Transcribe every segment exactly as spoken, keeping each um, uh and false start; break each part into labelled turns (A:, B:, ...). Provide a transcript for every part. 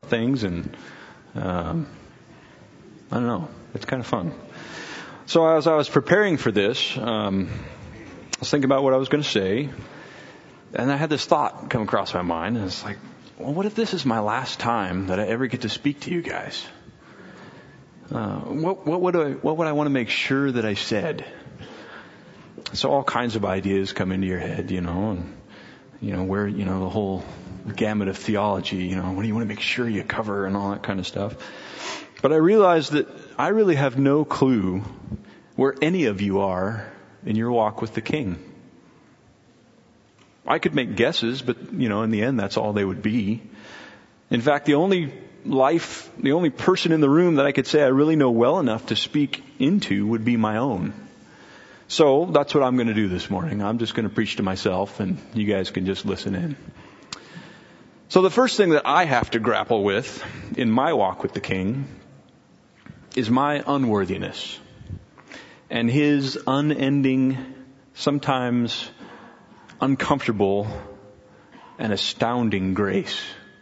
A: things, and um, I don't know, it's kind of fun. So as I was preparing for this, um, I was thinking about what I was going to say, and I had this thought come across my mind, and it's like, well, what if this is my last time that I ever get to speak to you guys? Uh, what, what would I, what would I want to make sure that I said? So all kinds of ideas come into your head, you know, and, you know, where, you know, the whole gamut of theology, you know, what do you want to make sure you cover and all that kind of stuff. But I realized that I really have no clue where any of you are in your walk with the King. I could make guesses, but, you know, in the end, that's all they would be. In fact, the only life, the only person in the room that I could say I really know well enough to speak into would be my own. So that's what I'm going to do this morning. I'm just going to preach to myself, and you guys can just listen in. So the first thing that I have to grapple with in my walk with the King is my unworthiness and His unending, sometimes uncomfortable and astounding grace.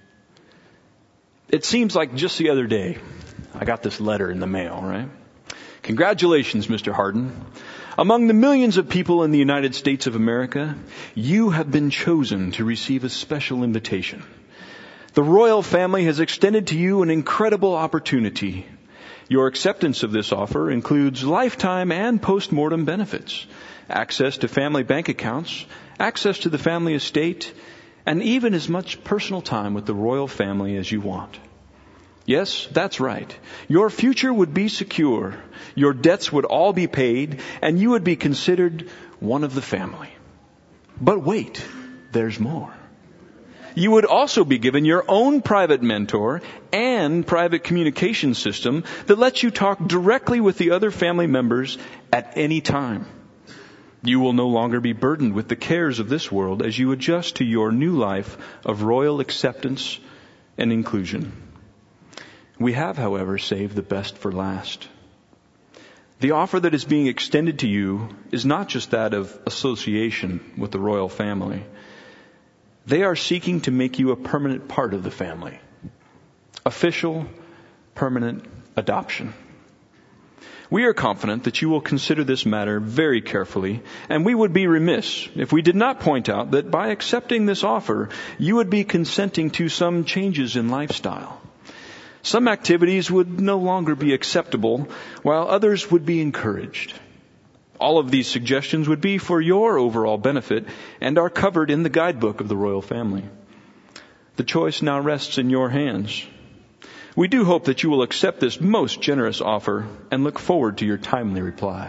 A: It seems like just the other day, I got this letter in the mail, right? Congratulations, Mister Hardin. Among the millions of people in the United States of America, you have been chosen to receive a special invitation. The royal family has extended to you an incredible opportunity. Your acceptance of this offer includes lifetime and post-mortem benefits, access to family bank accounts, access to the family estate, and even as much personal time with the royal family as you want. Yes, that's right. Your future would be secure. Your debts would all be paid, and you would be considered one of the family. But wait, there's more. You would also be given your own private mentor and private communication system that lets you talk directly with the other family members at any time. You will no longer be burdened with the cares of this world as you adjust to your new life of royal acceptance and inclusion. We have, however, saved the best for last. The offer that is being extended to you is not just that of association with the royal family. They are seeking to make you a permanent part of the family. Official, permanent adoption. We are confident that you will consider this matter very carefully, and we would be remiss if we did not point out that by accepting this offer, you would be consenting to some changes in lifestyle. Some activities would no longer be acceptable, while others would be encouraged. All of these suggestions would be for your overall benefit and are covered in the guidebook of the royal family. The choice now rests in your hands. We do hope that you will accept this most generous offer and look forward to your timely reply.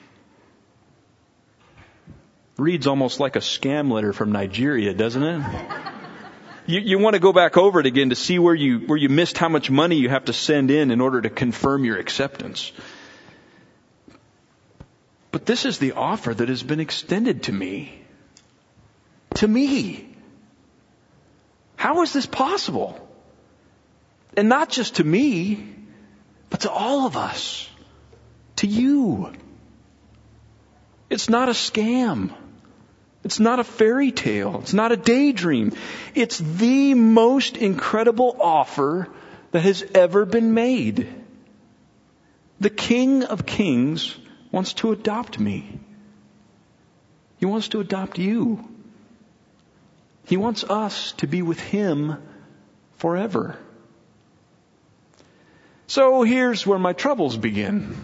A: Reads almost like a scam letter from Nigeria, doesn't it? You, you want to go back over it again to see where you, where you missed how much money you have to send in in order to confirm your acceptance. But this is the offer that has been extended to me. To me. How is this possible? And not just to me, but to all of us. To you. It's not a scam. It's not a fairy tale. It's not a daydream. It's the most incredible offer that has ever been made. The King of Kings wants to adopt me. He wants to adopt you. He wants us to be with Him forever. So here's where my troubles begin.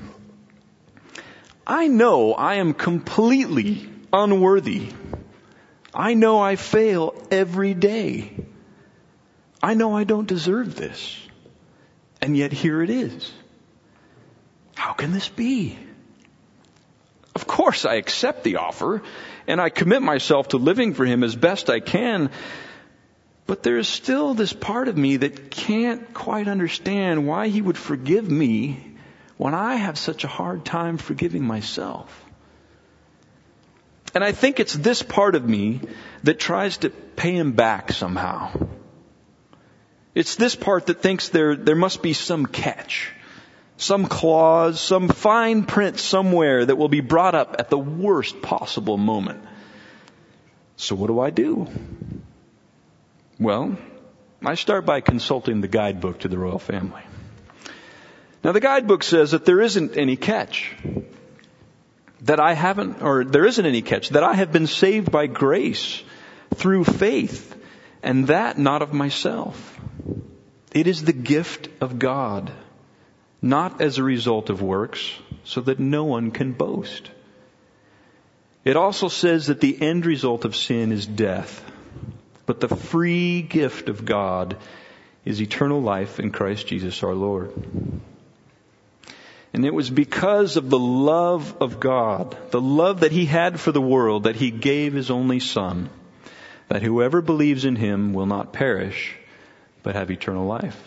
A: I know I am completely unworthy. I know I fail every day. I know I don't deserve this. And yet here it is. How can this be? Of course I accept the offer and I commit myself to living for Him as best I can. But there is still this part of me that can't quite understand why He would forgive me when I have such a hard time forgiving myself. And I think it's this part of me that tries to pay Him back somehow. It's this part that thinks there, there must be some catch, some clause, some fine print somewhere that will be brought up at the worst possible moment. So what do I do? Well, I start by consulting the guidebook to the royal family. Now, the guidebook says that there isn't any catch. That I haven't, or there isn't any catch. That I have been saved by grace through faith, and that not of myself. It is the gift of God, not as a result of works, so that no one can boast. It also says that the end result of sin is death, but the free gift of God is eternal life in Christ Jesus our Lord. And it was because of the love of God, the love that He had for the world, that He gave His only Son, that whoever believes in Him will not perish, but have eternal life.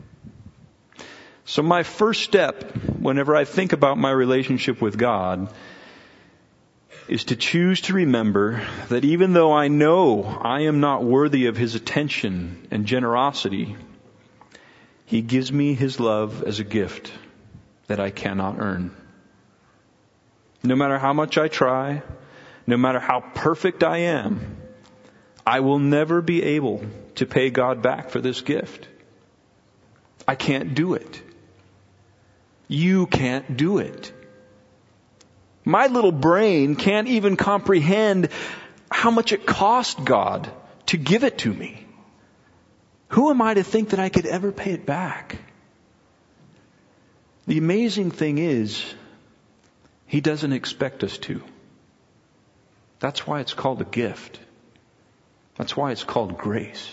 A: So my first step, whenever I think about my relationship with God, is to choose to remember that even though I know I am not worthy of His attention and generosity, He gives me His love as a gift that I cannot earn. No matter how much I try, no matter how perfect I am, I will never be able to pay God back for this gift. I can't do it. You can't do it. My little brain can't even comprehend how much it cost God to give it to me. Who am I to think that I could ever pay it back? The amazing thing is, He doesn't expect us to. That's why it's called a gift. That's why it's called grace.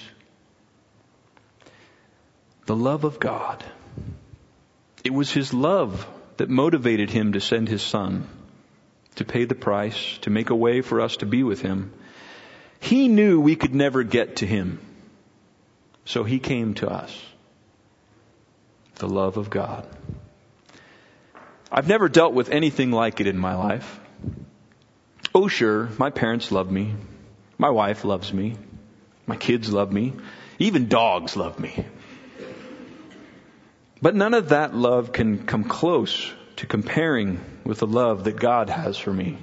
A: The love of God. It was His love that motivated Him to send His Son, to pay the price, to make a way for us to be with Him. He knew we could never get to Him, so He came to us. The love of God. I've never dealt with anything like it in my life. Oh sure, my parents love me. My wife loves me. My kids love me. Even dogs love me. But none of that love can come close to comparing with the love that God has for me.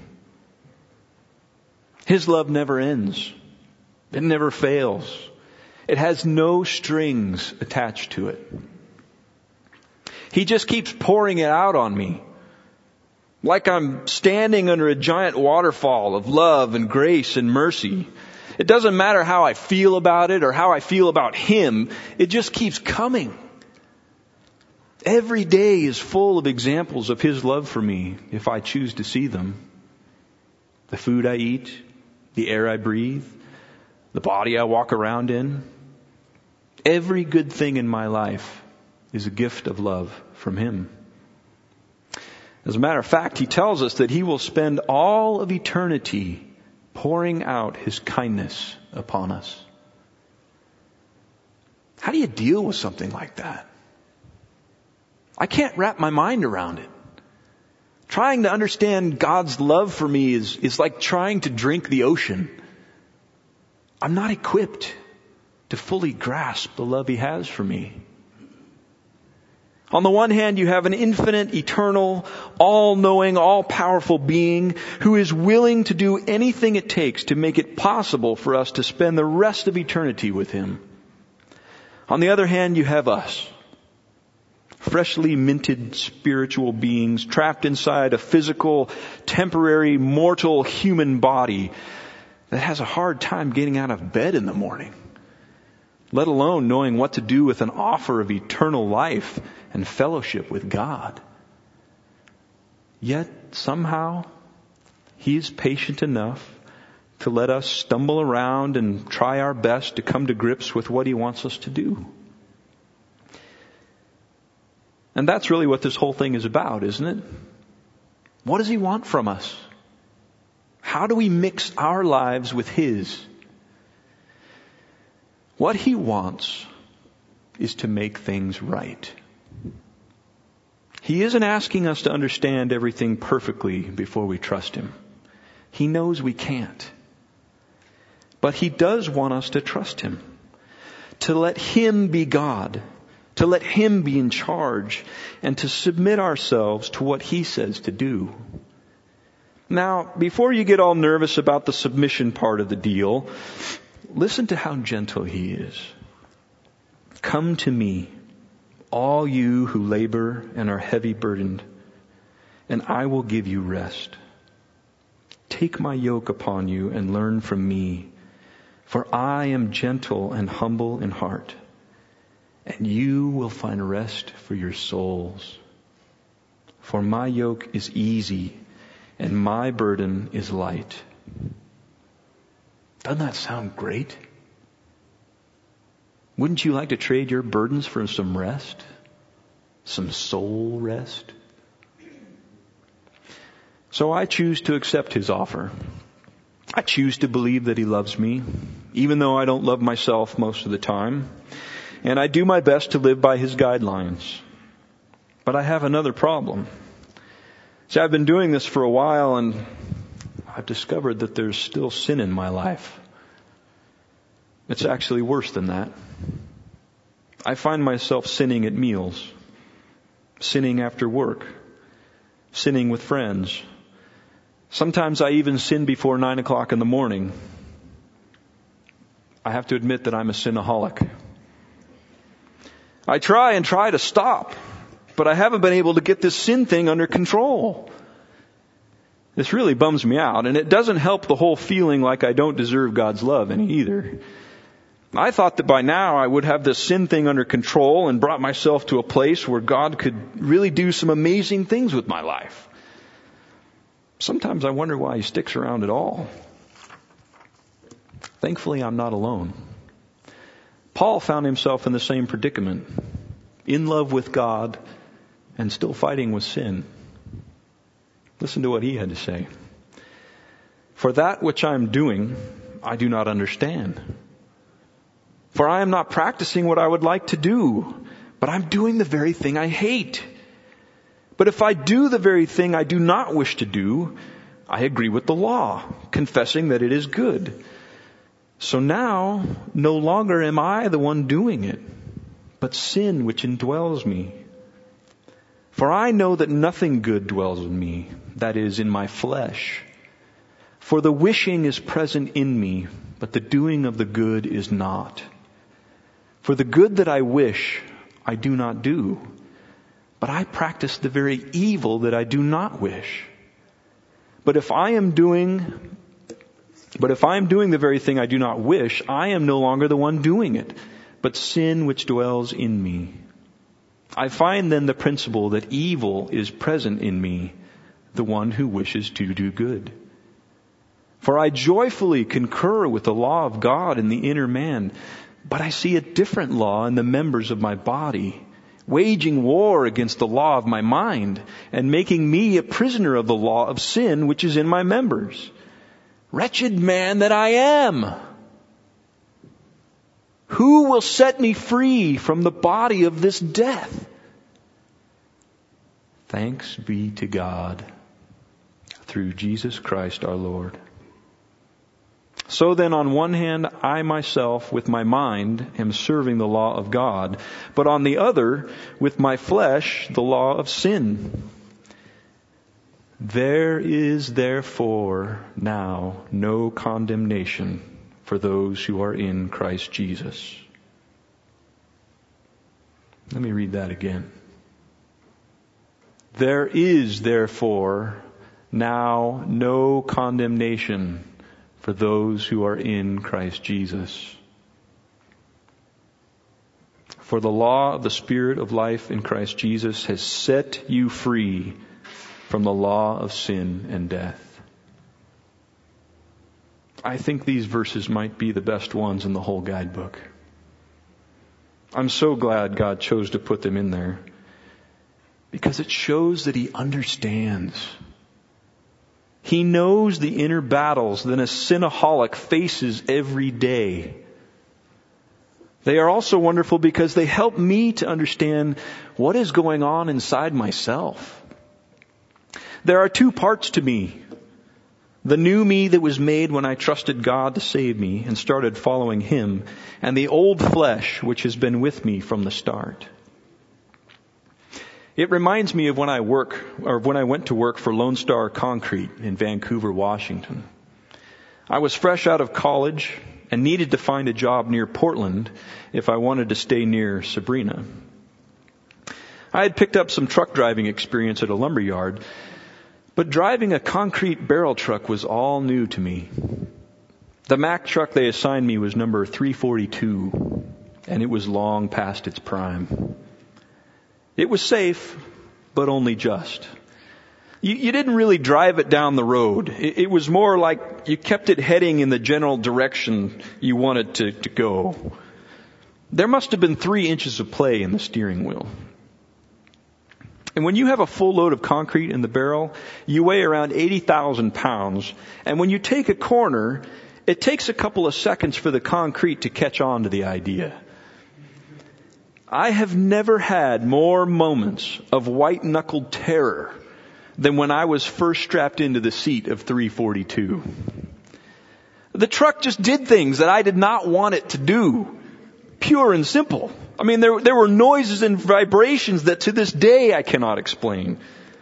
A: His love never ends. It never fails. It has no strings attached to it. He just keeps pouring it out on me. Like I'm standing under a giant waterfall of love and grace and mercy. It doesn't matter how I feel about it or how I feel about Him. It just keeps coming. Every day is full of examples of His love for me if I choose to see them. The food I eat, the air I breathe, the body I walk around in. Every good thing in my life is a gift of love from Him. As a matter of fact, He tells us that He will spend all of eternity pouring out His kindness upon us. How do you deal with something like that? I can't wrap my mind around it. Trying to understand God's love for me is, is like trying to drink the ocean. I'm not equipped to fully grasp the love He has for me. On the one hand, you have an infinite, eternal, all-knowing, all-powerful being who is willing to do anything it takes to make it possible for us to spend the rest of eternity with Him. On the other hand, you have us, freshly minted spiritual beings trapped inside a physical, temporary, mortal human body that has a hard time getting out of bed in the morning, let alone knowing what to do with an offer of eternal life and fellowship with God. Yet somehow He is patient enough to let us stumble around and try our best to come to grips with what He wants us to do. And that's really what this whole thing is about, isn't it? What does He want from us? How do we mix our lives with His? What He wants is to make things right. He isn't asking us to understand everything perfectly before we trust Him. He knows we can't. But He does want us to trust Him, to let Him be God, to let Him be in charge, and to submit ourselves to what He says to do. Now, before you get all nervous about the submission part of the deal, listen to how gentle He is. Come to me, all you who labor and are heavy burdened, and I will give you rest. Take my yoke upon you and learn from me, for I am gentle and humble in heart, and you will find rest for your souls. For my yoke is easy and my burden is light. Doesn't that sound great? Wouldn't you like to trade your burdens for some rest? Some soul rest? So I choose to accept his offer. I choose to believe that he loves me, even though I don't love myself most of the time. And I do my best to live by his guidelines. But I have another problem. See, I've been doing this for a while, and I've discovered that there's still sin in my life. It's actually worse than that. I find myself sinning at meals, sinning after work, sinning with friends. Sometimes I even sin before nine o'clock in the morning. I have to admit that I'm a sinaholic. I try and try to stop, but I haven't been able to get this sin thing under control. This really bums me out, and it doesn't help the whole feeling like I don't deserve God's love any either. I thought that by now I would have this sin thing under control and brought myself to a place where God could really do some amazing things with my life. Sometimes I wonder why he sticks around at all. Thankfully, I'm not alone. Paul found himself in the same predicament, in love with God and still fighting with sin. Listen to what he had to say. For that which I am doing, I do not understand. For I am not practicing what I would like to do, but I'm doing the very thing I hate. But if I do the very thing I do not wish to do, I agree with the law, confessing that it is good. So now, no longer am I the one doing it, but sin which indwells me. For I know that nothing good dwells in me, that is, in my flesh. For the wishing is present in me, but the doing of the good is not. For the good that I wish, I do not do, but I practice the very evil that I do not wish. But if I am doing, but if I am doing the very thing I do not wish, I am no longer the one doing it, but sin which dwells in me. I find then the principle that evil is present in me, the one who wishes to do good. For I joyfully concur with the law of God in the inner man, but I see a different law in the members of my body, waging war against the law of my mind and making me a prisoner of the law of sin which is in my members. Wretched man that I am! Who will set me free from the body of this death? Thanks be to God through Jesus Christ our Lord. So then, on one hand, I myself, with my mind, am serving the law of God, but on the other, with my flesh, the law of sin. There is therefore now no condemnation for those who are in Christ Jesus. Let me read that again. There is therefore now no condemnation for those who are in Christ Jesus. For the law of the Spirit of life in Christ Jesus has set you free from the law of sin and death. I think these verses might be the best ones in the whole guidebook. I'm so glad God chose to put them in there, because it shows that He understands. He knows the inner battles that a sinaholic faces every day. They are also wonderful because they help me to understand what is going on inside myself. There are two parts to me. The new me that was made when I trusted God to save me and started following Him, and the old flesh which has been with me from the start. It reminds me of when I work, or when I went to work for Lone Star Concrete in Vancouver, Washington. I was fresh out of college, and needed to find a job near Portland if I wanted to stay near Sabrina. I had picked up some truck driving experience at a lumber yard, but driving a concrete barrel truck was all new to me. The Mack truck they assigned me was number three forty-two, and it was long past its prime. It was safe, but only just. You, you didn't really drive it down the road. It, it was more like you kept it heading in the general direction you wanted to, to go. There must have been three inches of play in the steering wheel. And when you have a full load of concrete in the barrel, you weigh around eighty thousand pounds. And when you take a corner, it takes a couple of seconds for the concrete to catch on to the idea. I have never had more moments of white-knuckled terror than when I was first strapped into the seat of three forty-two. The truck just did things that I did not want it to do. Pure and simple. I mean, there, there were noises and vibrations that to this day I cannot explain.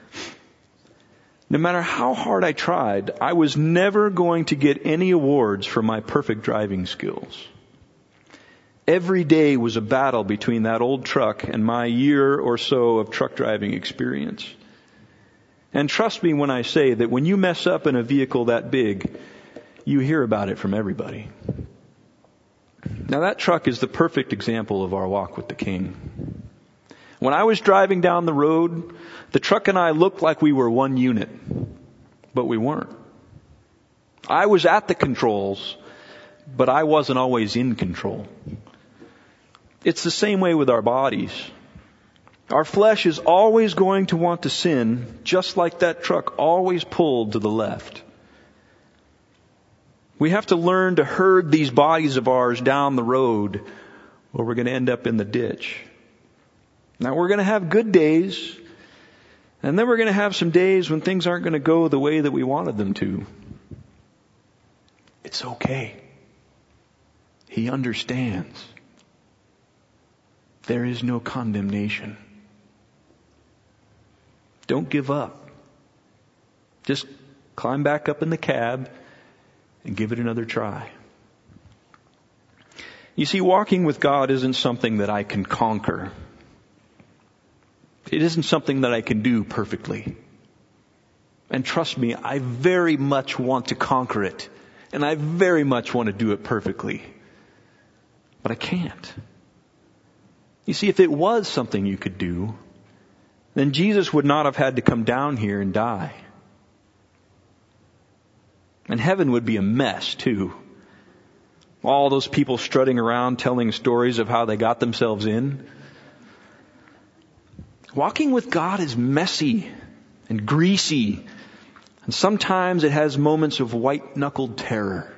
A: No matter how hard I tried, I was never going to get any awards for my perfect driving skills. Every day was a battle between that old truck and my year or so of truck driving experience. And trust me when I say that when you mess up in a vehicle that big, you hear about it from everybody. Now that truck is the perfect example of our walk with the King. When I was driving down the road, the truck and I looked like we were one unit, but we weren't. I was at the controls, but I wasn't always in control. It's the same way with our bodies. Our flesh is always going to want to sin, just like that truck always pulled to the left. We have to learn to herd these bodies of ours down the road, or we're going to end up in the ditch. Now we're going to have good days, and then we're going to have some days when things aren't going to go the way that we wanted them to. It's okay. He understands. There is no condemnation. Don't give up. Just climb back up in the cab and give it another try. You see, walking with God isn't something that I can conquer. It isn't something that I can do perfectly. And trust me, I very much want to conquer it. And I very much want to do it perfectly. But I can't. You see, if it was something you could do, then Jesus would not have had to come down here and die. And heaven would be a mess too. All those people strutting around telling stories of how they got themselves in. Walking with God is messy and greasy. And sometimes it has moments of white-knuckled terror.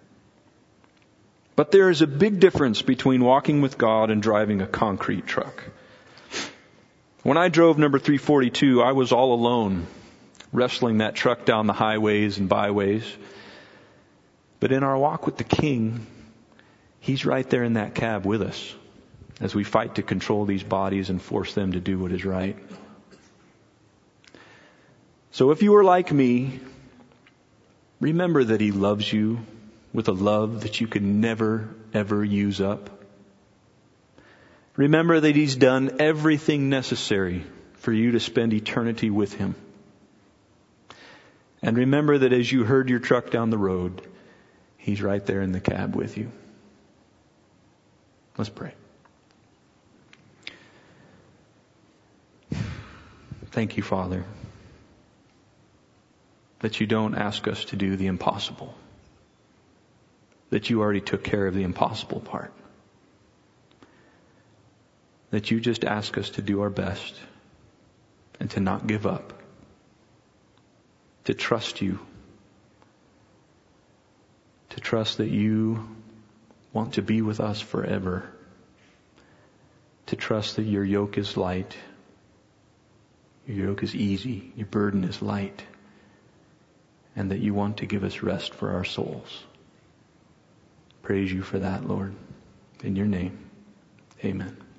A: But there is a big difference between walking with God and driving a concrete truck. When I drove number three forty-two, I was all alone, wrestling that truck down the highways and byways. But in our walk with the King, He's right there in that cab with us as we fight to control these bodies and force them to do what is right. So if you are like me, remember that He loves you with a love that you can never, ever use up. Remember that He's done everything necessary for you to spend eternity with Him. And remember that as you herd your truck down the road, He's right there in the cab with you. Let's pray. Thank you, Father, that you don't ask us to do the impossible, that you already took care of the impossible part, that you just ask us to do our best and to not give up, to trust you, to trust that you want to be with us forever, to trust that your yoke is light, your yoke is easy, your burden is light, and that you want to give us rest for our souls. Praise you for that, Lord. In your name, amen.